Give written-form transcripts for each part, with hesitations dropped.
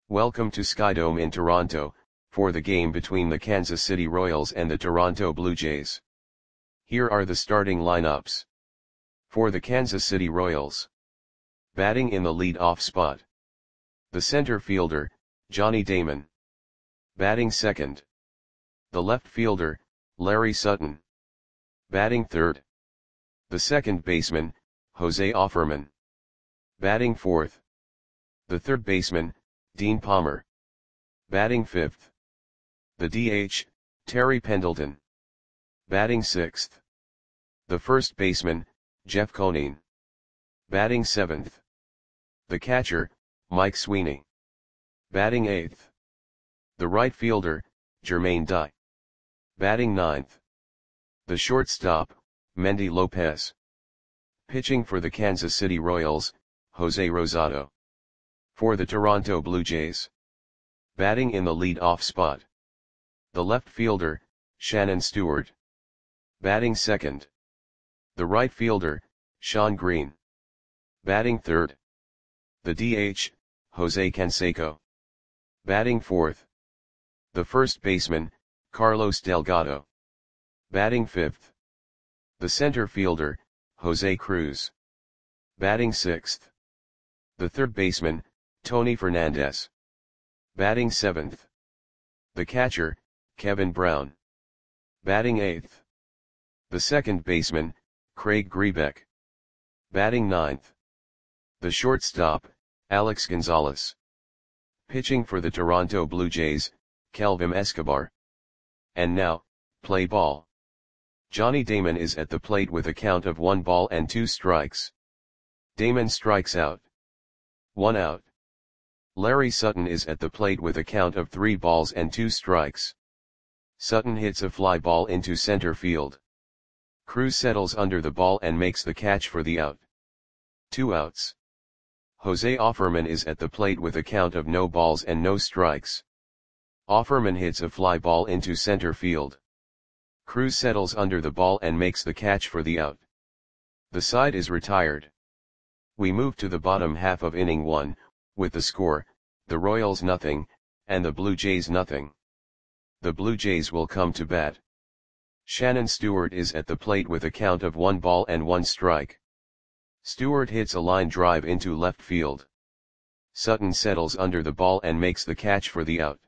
Welcome to Skydome in Toronto, for the game between the Kansas City Royals and the Toronto Blue Jays. Here are the starting lineups. For the Kansas City Royals. Batting in the lead-off spot. The center fielder, Johnny Damon. Batting second. The left fielder, Larry Sutton. Batting third. The second baseman, Jose Offerman. Batting fourth. The third baseman, Dean Palmer. Batting fifth. The DH, Terry Pendleton. Batting sixth. The first baseman, Jeff Conine. Batting seventh. The catcher, Mike Sweeney. Batting eighth. The right fielder, Jermaine Dye. Batting ninth. The shortstop, Mendy Lopez. Pitching for the Kansas City Royals, Jose Rosado. For the Toronto Blue Jays. Batting in the lead-off spot. The left fielder, Shannon Stewart. Batting second. The right fielder, Shawn Green. Batting third. The DH, Jose Canseco. Batting fourth. The first baseman, Carlos Delgado. Batting fifth. The center fielder, Jose Cruz. Batting sixth. The third baseman, Tony Fernandez. Batting seventh. The catcher, Kevin Brown. Batting eighth. The second baseman, Craig Grebeck. Batting ninth. The shortstop, Alex Gonzalez. Pitching for the Toronto Blue Jays, Kelvin Escobar. And now, play ball. Johnny Damon is at the plate with a count of 1 ball and 2 strikes. Damon strikes out. 1 out. Larry Sutton is at the plate with a count of 3 balls and 2 strikes. Sutton hits a fly ball into center field. Cruz settles under the ball and makes the catch for the out. 2 outs. Jose Offerman is at the plate with a count of no balls and no strikes. Offerman hits a fly ball into center field. Cruz settles under the ball and makes the catch for the out. The side is retired. We move to the bottom half of inning 1, with the score, the Royals nothing, and the Blue Jays nothing. The Blue Jays will come to bat. Shannon Stewart is at the plate with a count of 1 ball and 1 strike. Stewart hits a line drive into left field. Sutton settles under the ball and makes the catch for the out.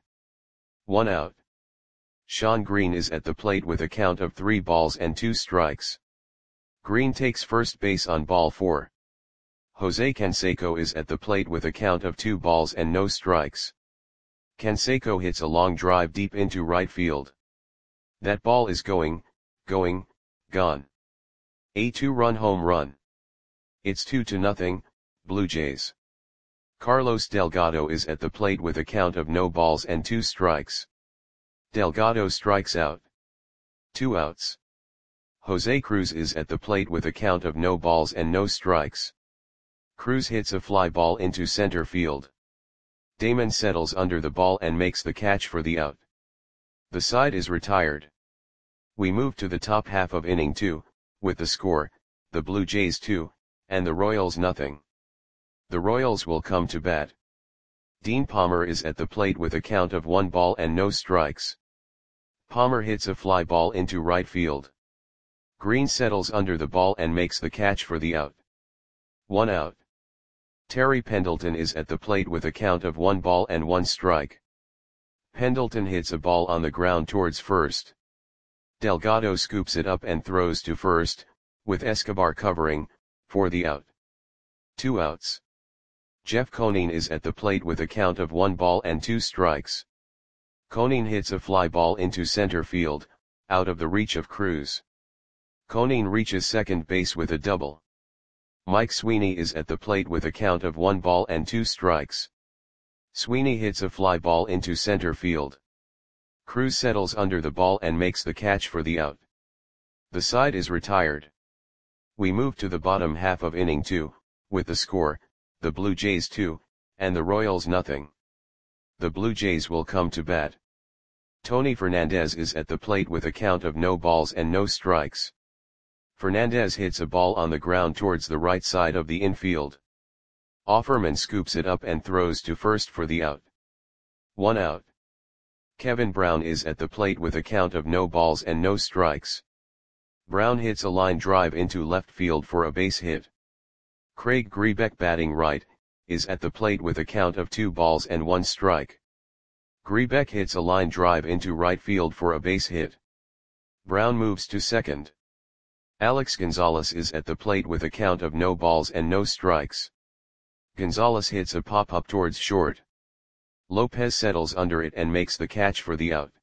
1 out. Shawn Green is at the plate with a count of 3 balls and 2 strikes. Green takes first base on ball 4. Jose Canseco is at the plate with a count of 2 balls and no strikes. Canseco hits a long drive deep into right field. That ball is gone. A 2-run home run. It's 2-0, Blue Jays. Carlos Delgado is at the plate with a count of no balls and 2 strikes. Delgado strikes out. 2 outs. Jose Cruz is at the plate with a count of no balls and no strikes. Cruz hits a fly ball into center field. Damon settles under the ball and makes the catch for the out. The side is retired. We move to the top half of inning 2, with the score, the Blue Jays 2, and the Royals nothing. The Royals will come to bat. Dean Palmer is at the plate with a count of 1 ball and no strikes. Palmer hits a fly ball into right field. Green settles under the ball and makes the catch for the out. 1 out. Terry Pendleton is at the plate with a count of 1 ball and 1 strike. Pendleton hits a ball on the ground towards first. Delgado scoops it up and throws to first, with Escobar covering, for the out. 2 outs. Jeff Conine is at the plate with a count of 1 ball and 2 strikes. Conine hits a fly ball into center field, out of the reach of Cruz. Conine reaches second base with a double. Mike Sweeney is at the plate with a count of 1 ball and 2 strikes. Sweeney hits a fly ball into center field. Cruz settles under the ball and makes the catch for the out. The side is retired. We move to the bottom half of inning 2, with the score, the Blue Jays 2, and the Royals nothing. The Blue Jays will come to bat. Tony Fernandez is at the plate with a count of no balls and no strikes. Fernandez hits a ball on the ground towards the right side of the infield. Offerman scoops it up and throws to first for the out. 1 out. Kevin Brown is at the plate with a count of no balls and no strikes. Brown hits a line drive into left field for a base hit. Craig Grebeck, batting right, is at the plate with a count of 2 balls and 1 strike. Grebeck hits a line drive into right field for a base hit. Brown moves to second. Alex Gonzalez is at the plate with a count of no balls and no strikes. Gonzalez hits a pop-up towards short. Lopez settles under it and makes the catch for the out.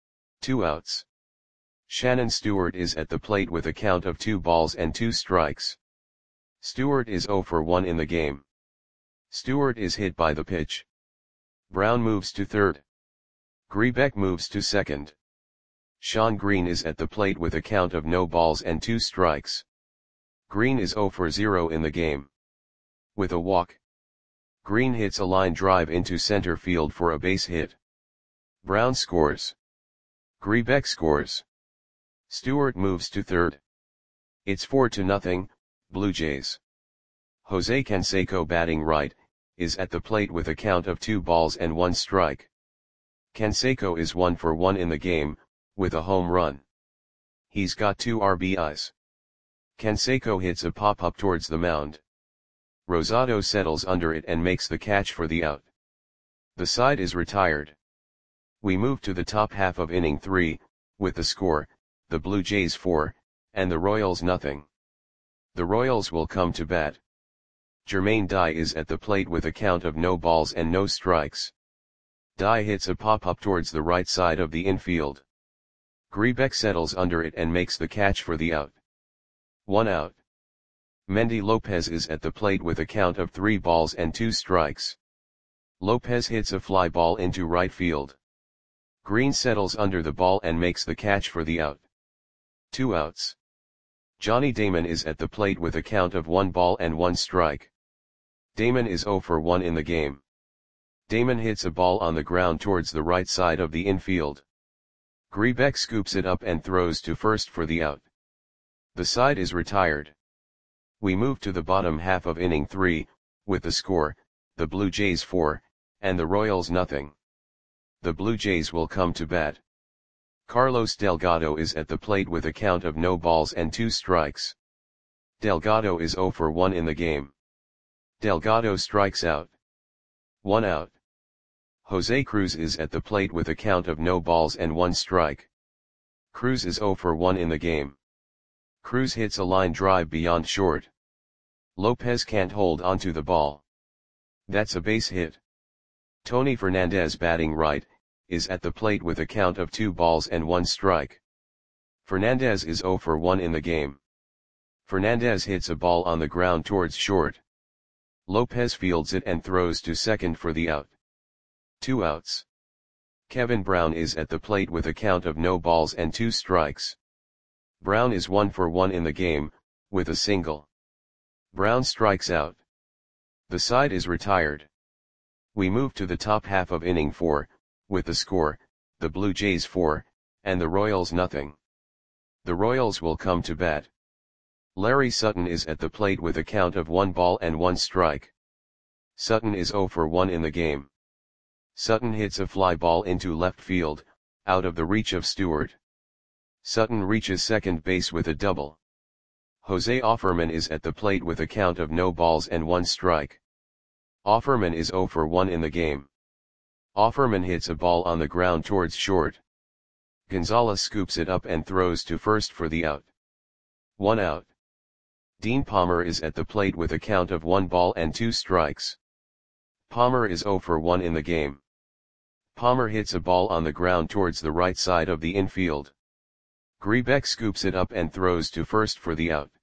2 outs. Shannon Stewart is at the plate with a count of 2 balls and 2 strikes. Stewart is 0 for 1 in the game. Stewart is hit by the pitch. Brown moves to third. Grebeck moves to second. Sean Green is at the plate with a count of no balls and 2 strikes. Green is 0 for 0 in the game. With a walk, Green hits a line drive into center field for a base hit. Brown scores. Grebeck scores. Stewart moves to third. It's 4-0, Blue Jays. Jose Canseco, batting right, is at the plate with a count of 2 balls and 1 strike. Canseco is 1 for 1 in the game, with a home run. He's got 2 RBIs. Canseco hits a pop-up towards the mound. Rosado settles under it and makes the catch for the out. The side is retired. We move to the top half of inning 3, with the score, the Blue Jays 4, and the Royals nothing. The Royals will come to bat. Jermaine Dye is at the plate with a count of no balls and no strikes. Dye hits a pop-up towards the right side of the infield. Grebeck settles under it and makes the catch for the out. 1 out. Mendy Lopez is at the plate with a count of 3 balls and 2 strikes. Lopez hits a fly ball into right field. Green settles under the ball and makes the catch for the out. 2 outs. Johnny Damon is at the plate with a count of 1 ball and 1 strike. Damon is 0 for 1 in the game. Damon hits a ball on the ground towards the right side of the infield. Grebeck scoops it up and throws to first for the out. The side is retired. We move to the bottom half of inning 3, with the score, the Blue Jays 4, and the Royals nothing. The Blue Jays will come to bat. Carlos Delgado is at the plate with a count of no balls and 2 strikes. Delgado is 0 for 1 in the game. Delgado strikes out. 1 out. Jose Cruz is at the plate with a count of no balls and 1 strike. Cruz is 0 for 1 in the game. Cruz hits a line drive beyond short. Lopez can't hold onto the ball. That's a base hit. Tony Fernandez, batting right, is at the plate with a count of 2 balls and 1 strike. Fernandez is 0 for 1 in the game. Fernandez hits a ball on the ground towards short. Lopez fields it and throws to second for the out. 2 outs. Kevin Brown is at the plate with a count of no balls and 2 strikes. Brown is 1 for 1 in the game, with a single. Brown strikes out. The side is retired. We move to the top half of inning 4, with the score, the Blue Jays 4, and the Royals nothing. The Royals will come to bat. Larry Sutton is at the plate with a count of 1 ball and 1 strike. Sutton is 0 for 1 in the game. Sutton hits a fly ball into left field, out of the reach of Stewart. Sutton reaches second base with a double. Jose Offerman is at the plate with a count of no balls and 1 strike. Offerman is 0 for 1 in the game. Offerman hits a ball on the ground towards short. Gonzalez scoops it up and throws to first for the out. 1 out. Dean Palmer is at the plate with a count of 1 ball and 2 strikes. Palmer is 0 for 1 in the game. Palmer hits a ball on the ground towards the right side of the infield. Grebeck scoops it up and throws to first for the out.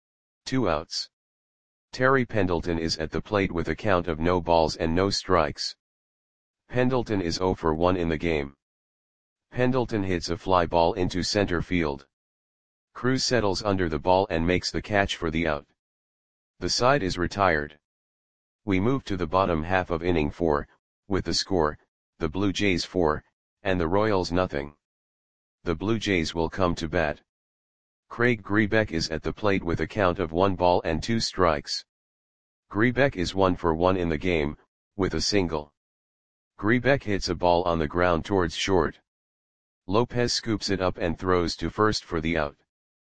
2 outs. Terry Pendleton is at the plate with a count of no balls and no strikes. Pendleton is 0 for 1 in the game. Pendleton hits a fly ball into center field. Cruz settles under the ball and makes the catch for the out. The side is retired. We move to the bottom half of inning 4, with the score, the Blue Jays 4, and the Royals nothing. The Blue Jays will come to bat. Craig Grebeck is at the plate with a count of 1 ball and 2 strikes. Grebeck is 1 for 1 in the game, with a single. Grebeck hits a ball on the ground towards short. Lopez scoops it up and throws to first for the out.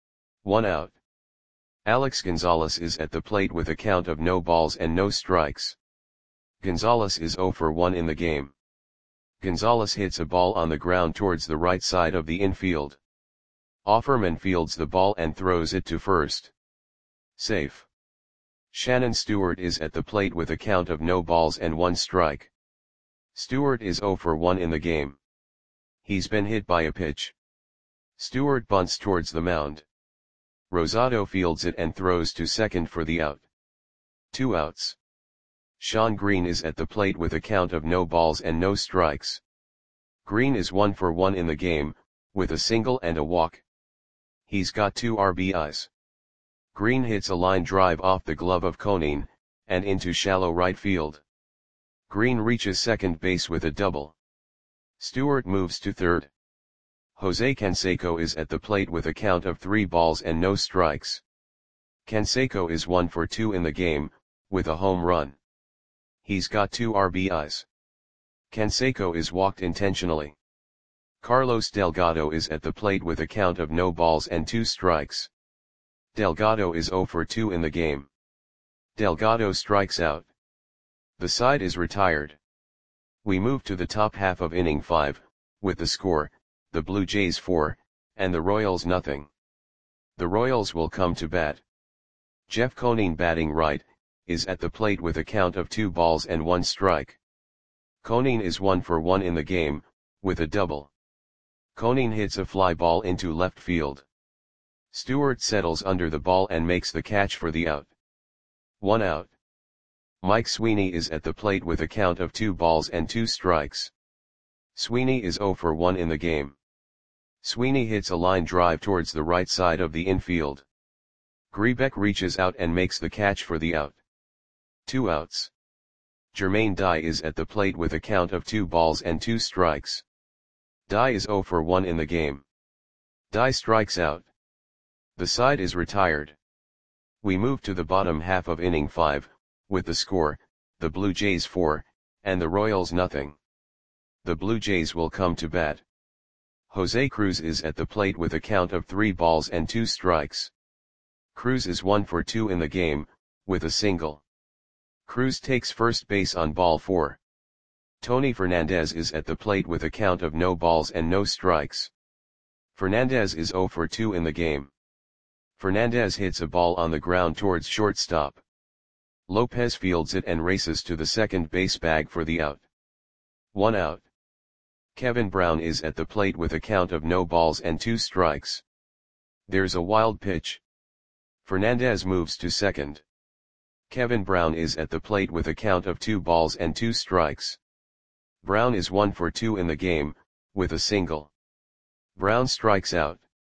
1 out. Alex Gonzalez is at the plate with a count of no balls and no strikes. Gonzalez is 0 for 1 in the game. Gonzalez hits a ball on the ground towards the right side of the infield. Offerman fields the ball and throws it to first. Safe. Shannon Stewart is at the plate with a count of no balls and 1 strike. Stewart is 0 for 1 in the game. He's been hit by a pitch. Stewart bunts towards the mound. Rosado fields it and throws to second for the out. 2 outs. Sean Green is at the plate with a count of no balls and no strikes. Green is 1 for 1 in the game, with a single and a walk. He's got 2 RBIs. Green hits a line drive off the glove of Conine, and into shallow right field. Green reaches second base with a double. Stewart moves to third. Jose Canseco is at the plate with a count of 3 balls and no strikes. Canseco is 1 for 2 in the game, with a home run. He's got 2 RBIs. Canseco is walked intentionally. Carlos Delgado is at the plate with a count of no balls and 2 strikes. Delgado is 0 for 2 in the game. Delgado strikes out. The side is retired. We move to the top half of inning 5, with the score, the Blue Jays 4, and the Royals nothing. The Royals will come to bat. Jeff Conine, batting right, is at the plate with a count of 2 balls and 1 strike. Conine is 1 for 1 in the game, with a double. Conine hits a fly ball into left field. Stewart settles under the ball and makes the catch for the out. 1 out. Mike Sweeney is at the plate with a count of 2 balls and 2 strikes. Sweeney is 0 for 1 in the game. Sweeney hits a line drive towards the right side of the infield. Grebeck reaches out and makes the catch for the out. 2 outs. Jermaine Dye is at the plate with a count of 2 balls and 2 strikes. Dye is 0 for 1 in the game. Dye strikes out. The side is retired. We move to the bottom half of inning 5, with the score, the Blue Jays 4, and the Royals nothing. The Blue Jays will come to bat. Jose Cruz is at the plate with a count of 3 balls and 2 strikes. Cruz is 1 for 2 in the game, with a single. Cruz takes first base on ball 4. Tony Fernandez is at the plate with a count of no balls and no strikes. Fernandez is 0 for 2 in the game. Fernandez hits a ball on the ground towards shortstop. Lopez fields it and races to the second base bag for the out. 1 out. Kevin Brown is at the plate with a count of no balls and 2 strikes. There's a wild pitch. Fernandez moves to second. Kevin Brown is at the plate with a count of 2 balls and 2 strikes. Brown is 1 for 2 in the game, with a single. Brown strikes out.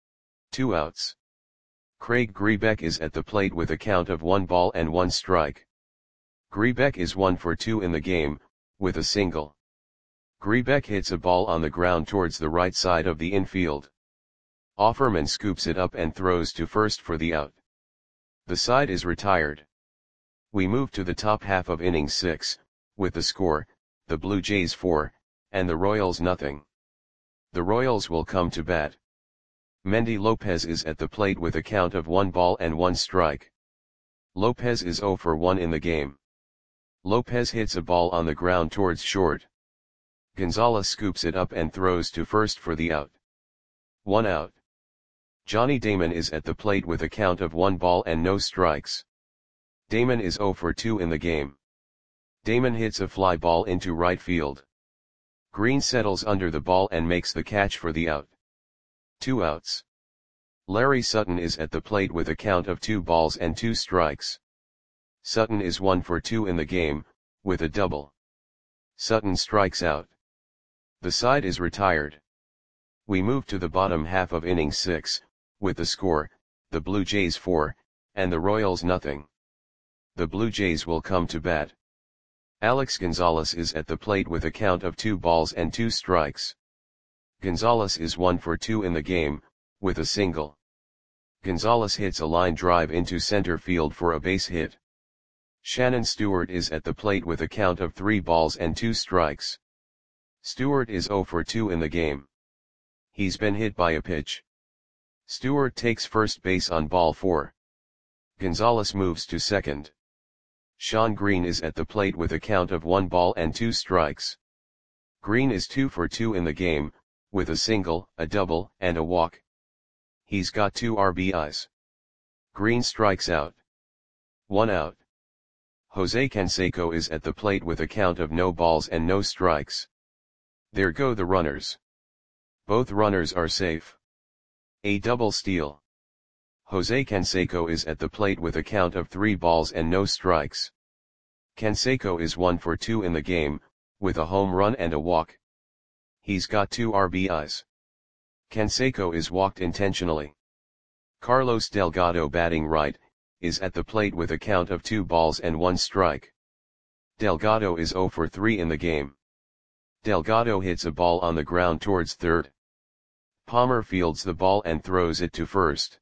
2 outs. Craig Grebeck is at the plate with a count of 1 ball and 1 strike. Grebeck is 1 for 2 in the game, with a single. Grebeck hits a ball on the ground towards the right side of the infield. Offerman scoops it up and throws to first for the out. The side is retired. We move to the top half of inning 6, with the score, the Blue Jays 4, and the Royals nothing. The Royals will come to bat. Mendy Lopez is at the plate with a count of 1 ball and 1 strike. Lopez is 0 for 1 in the game. Lopez hits a ball on the ground towards short. Gonzalez scoops it up and throws to first for the out. 1 out. Johnny Damon is at the plate with a count of 1 ball and no strikes. Damon is 0 for 2 in the game. Damon hits a fly ball into right field. Green settles under the ball and makes the catch for the out. 2 outs. Larry Sutton is at the plate with a count of 2 balls and 2 strikes. Sutton is 1 for 2 in the game, with a double. Sutton strikes out. The side is retired. We move to the bottom half of inning 6, with the score, the Blue Jays 4, and the Royals nothing. The Blue Jays will come to bat. Alex Gonzalez is at the plate with a count of 2 balls and 2 strikes. Gonzalez is 1 for 2 in the game, with a single. Gonzalez hits a line drive into center field for a base hit. Shannon Stewart is at the plate with a count of 3 balls and 2 strikes. Stewart is 0 for 2 in the game. He's been hit by a pitch. Stewart takes first base on ball 4. Gonzalez moves to second. Shawn Green is at the plate with a count of 1 ball and 2 strikes. Green is 2 for 2 in the game, with a single, a double, and a walk. He's got 2 RBIs. Green strikes out. 1 out. Jose Canseco is at the plate with a count of no balls and no strikes. There go the runners. Both runners are safe. A double steal. Jose Canseco is at the plate with a count of 3 balls and no strikes. Canseco is 1 for 2 in the game, with a home run and a walk. He's got 2 RBIs. Canseco is walked intentionally. Carlos Delgado, batting right, is at the plate with a count of 2 balls and 1 strike. Delgado is 0 for 3 in the game. Delgado hits a ball on the ground towards third. Palmer fields the ball and throws it to first.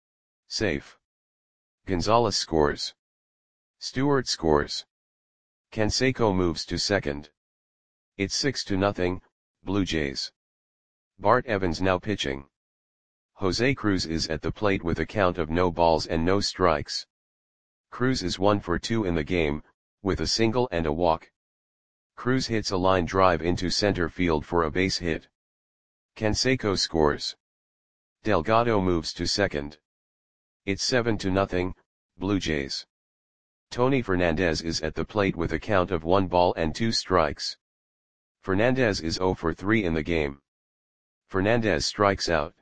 Safe. Gonzalez scores. Stewart scores. Canseco moves to second. It's 6-0, Blue Jays. Bart Evans now pitching. Jose Cruz is at the plate with a count of no balls and no strikes. Cruz is 1 for 2 in the game, with a single and a walk. Cruz hits a line drive into center field for a base hit. Canseco scores. Delgado moves to second. It's 7-0, Blue Jays. Tony Fernandez is at the plate with a count of 1 ball and 2 strikes. Fernandez is 0 for 3 in the game. Fernandez strikes out.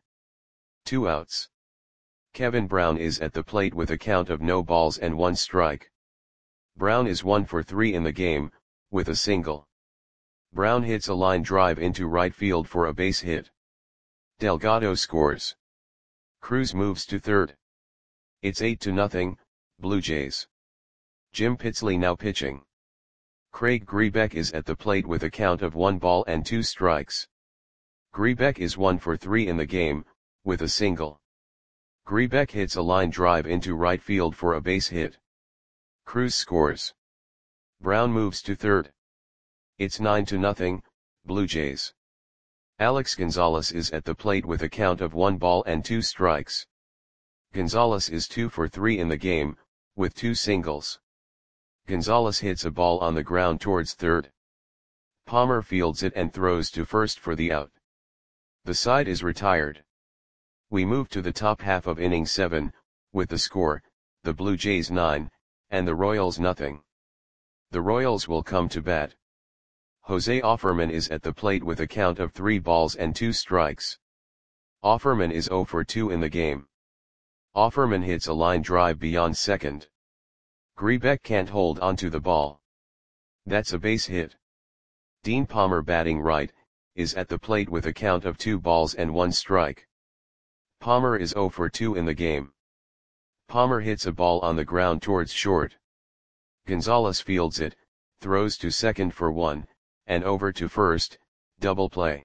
2 outs. Kevin Brown is at the plate with a count of no balls and 1 strike. Brown is 1 for 3 in the game, with a single. Brown hits a line drive into right field for a base hit. Delgado scores. Cruz moves to third. It's 8-0, Blue Jays. Jim Pitsley now pitching. Craig Grebeck is at the plate with a count of 1 ball and 2 strikes. Grebeck is 1 for 3 in the game, with a single. Grebeck hits a line drive into right field for a base hit. Cruz scores. Brown moves to third. It's 9-0, Blue Jays. Alex Gonzalez is at the plate with a count of 1 ball and 2 strikes. Gonzalez is 2 for 3 in the game, with 2 singles. Gonzalez hits a ball on the ground towards third. Palmer fields it and throws to first for the out. The side is retired. We move to the top half of inning 7, with the score, the Blue Jays 9, and the Royals nothing. The Royals will come to bat. Jose Offerman is at the plate with a count of 3 balls and 2 strikes. Offerman is 0 for 2 in the game. Offerman hits a line drive beyond second. Grebeck can't hold onto the ball. That's a base hit. Dean Palmer, batting right, is at the plate with a count of 2 balls and 1 strike. Palmer is 0 for 2 in the game. Palmer hits a ball on the ground towards short. Gonzalez fields it, throws to second for 1, and over to first, double play.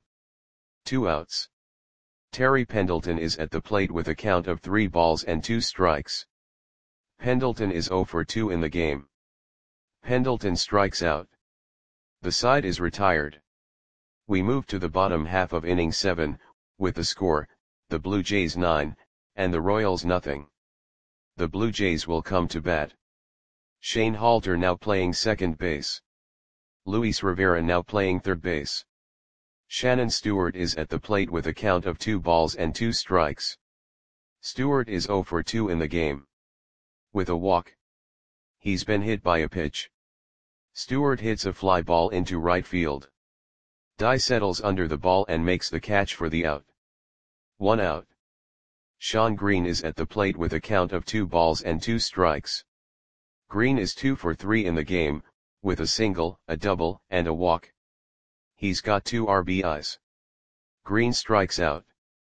2 outs. Terry Pendleton is at the plate with a count of 3 balls and 2 strikes. Pendleton is 0 for 2 in the game. Pendleton strikes out. The side is retired. We move to the bottom half of inning 7, with the score, the Blue Jays 9, and the Royals nothing. The Blue Jays will come to bat. Shane Halter now playing second base. Luis Rivera now playing third base. Shannon Stewart is at the plate with a count of 2 balls and 2 strikes. Stewart is 0 for 2 in the game. With a walk. He's been hit by a pitch. Stewart hits a fly ball into right field. Dye settles under the ball and makes the catch for the out. 1 out. Shawn Green is at the plate with a count of 2 balls and 2 strikes. Green is 2 for 3 in the game, with a single, a double, and a walk. He's got 2 RBIs. Green strikes out.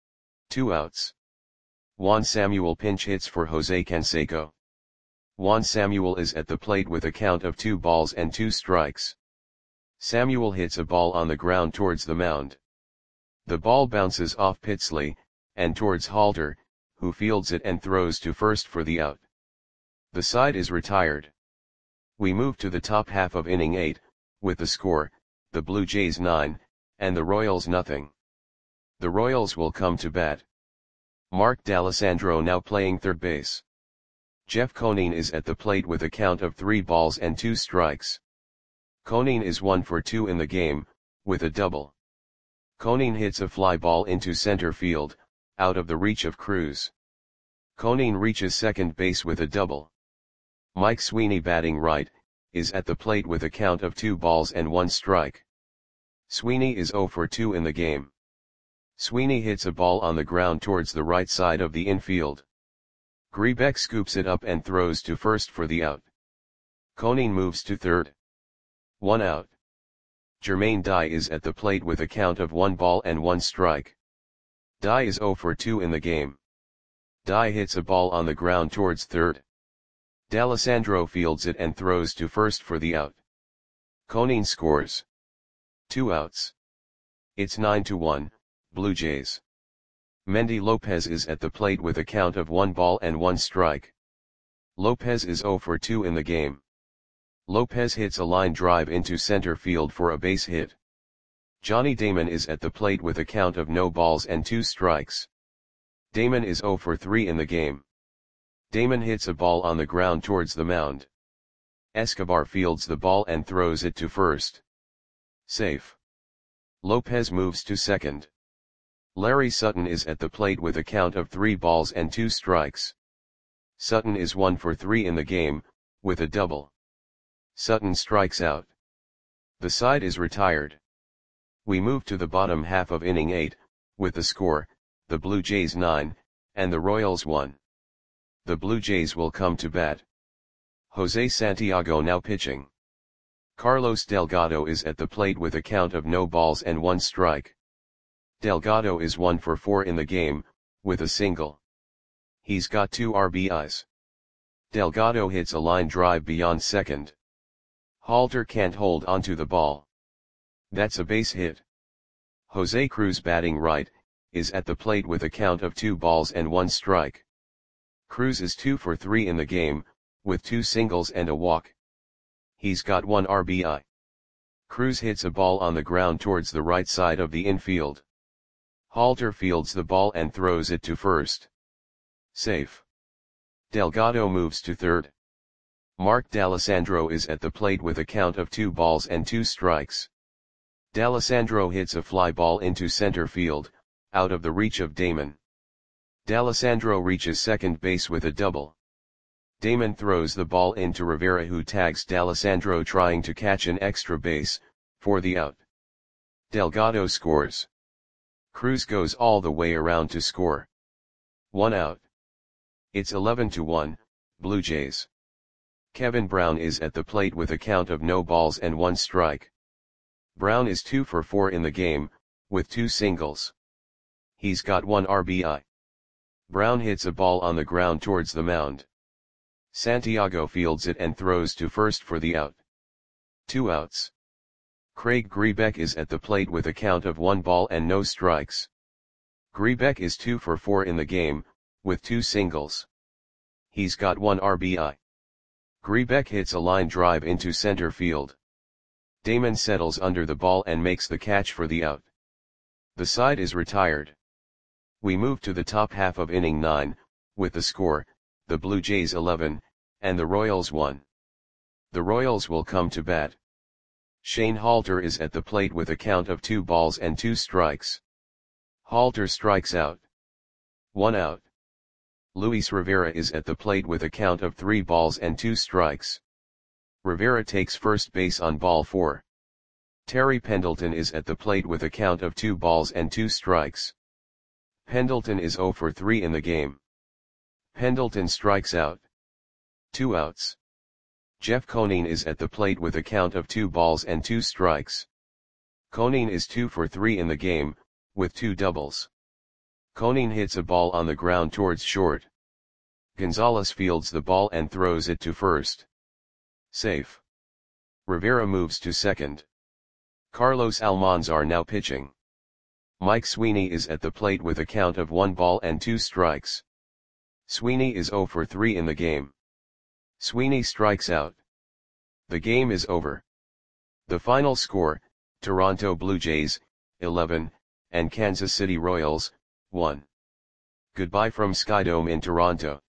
2 outs. Juan Samuel pinch hits for Jose Canseco. Juan Samuel is at the plate with a count of 2 balls and 2 strikes. Samuel hits a ball on the ground towards the mound. The ball bounces off Pitsley, and towards Halter, who fields it and throws to first for the out. The side is retired. We move to the top half of inning 8, with the score, the Blue Jays 9, and the Royals nothing. The Royals will come to bat. Mark D'Alessandro now playing third base. Jeff Conine is at the plate with a count of 3 balls and 2 strikes. Conine is 1 for 2 in the game, with a double. Conine hits a fly ball into center field, out of the reach of Cruz. Conine reaches second base with a double. Mike Sweeney batting right, is at the plate with a count of 2 balls and 1 strike. Sweeney is 0 for 2 in the game. Sweeney hits a ball on the ground towards the right side of the infield. Grebeck scoops it up and throws to first for the out. Conine moves to third. 1 out. Jermaine Dye is at the plate with a count of 1 ball and 1 strike. Dye is 0 for 2 in the game. Dye hits a ball on the ground towards third. D'Alessandro fields it and throws to first for the out. Conine scores. 2 outs. It's 9-1, Blue Jays. Mendy Lopez is at the plate with a count of 1 ball and 1 strike. Lopez is 0 for 2 in the game. Lopez hits a line drive into center field for a base hit. Johnny Damon is at the plate with a count of no balls and 2 strikes. Damon is 0 for 3 in the game. Damon hits a ball on the ground towards the mound. Escobar fields the ball and throws it to first. Safe. Lopez moves to second. Larry Sutton is at the plate with a count of 3 balls and 2 strikes. Sutton is 1 for 3 in the game, with a double. Sutton strikes out. The side is retired. We move to the bottom half of inning 8, with the score, the Blue Jays 9, and the Royals 1. The Blue Jays will come to bat. Jose Santiago now pitching. Carlos Delgado is at the plate with a count of no balls and 1 strike. Delgado is 1 for 4 in the game, with a single. He's got 2 RBIs. Delgado hits a line drive beyond second. Halter can't hold onto the ball. That's a base hit. Jose Cruz batting right, is at the plate with a count of 2 balls and 1 strike. Cruz is 2 for 3 in the game, with 2 singles and a walk. He's got 1 RBI. Cruz hits a ball on the ground towards the right side of the infield. Halter fields the ball and throws it to first. Safe. Delgado moves to third. Mark D'Alessandro is at the plate with a count of 2 balls and 2 strikes. D'Alessandro hits a fly ball into center field, out of the reach of Damon. D'Alessandro reaches second base with a double. Damon throws the ball into Rivera, who tags D'Alessandro trying to catch an extra base, for the out. Delgado scores. Cruz goes all the way around to score. 1 out. It's 11-1, Blue Jays. Kevin Brown is at the plate with a count of no balls and 1 strike. Brown is 2 for 4 in the game, with 2 singles. He's got 1 RBI. Brown hits a ball on the ground towards the mound. Santiago fields it and throws to first for the out. 2 outs. Craig Grebeck is at the plate with a count of 1 ball and no strikes. Grebeck is 2 for 4 in the game, with 2 singles. He's got 1 RBI. Grebeck hits a line drive into center field. Damon settles under the ball and makes the catch for the out. The side is retired. We move to the top half of inning 9, with the score, the Blue Jays 11, and the Royals 1. The Royals will come to bat. Shane Halter is at the plate with a count of 2 balls and 2 strikes. Halter strikes out. 1 out. Luis Rivera is at the plate with a count of 3 balls and 2 strikes. Rivera takes first base on ball 4. Terry Pendleton is at the plate with a count of 2 balls and 2 strikes. Pendleton is 0 for 3 in the game. Pendleton strikes out. 2 outs. Jeff Conine is at the plate with a count of 2 balls and 2 strikes. Conine is 2 for 3 in the game, with 2 doubles. Conine hits a ball on the ground towards short. Gonzalez fields the ball and throws it to first. Safe. Rivera moves to second. Carlos Almanzar now pitching. Mike Sweeney is at the plate with a count of 1 ball and 2 strikes. Sweeney is 0 for 3 in the game. Sweeney strikes out. The game is over. The final score, Toronto Blue Jays, 11, and Kansas City Royals, 1. Goodbye from Skydome in Toronto.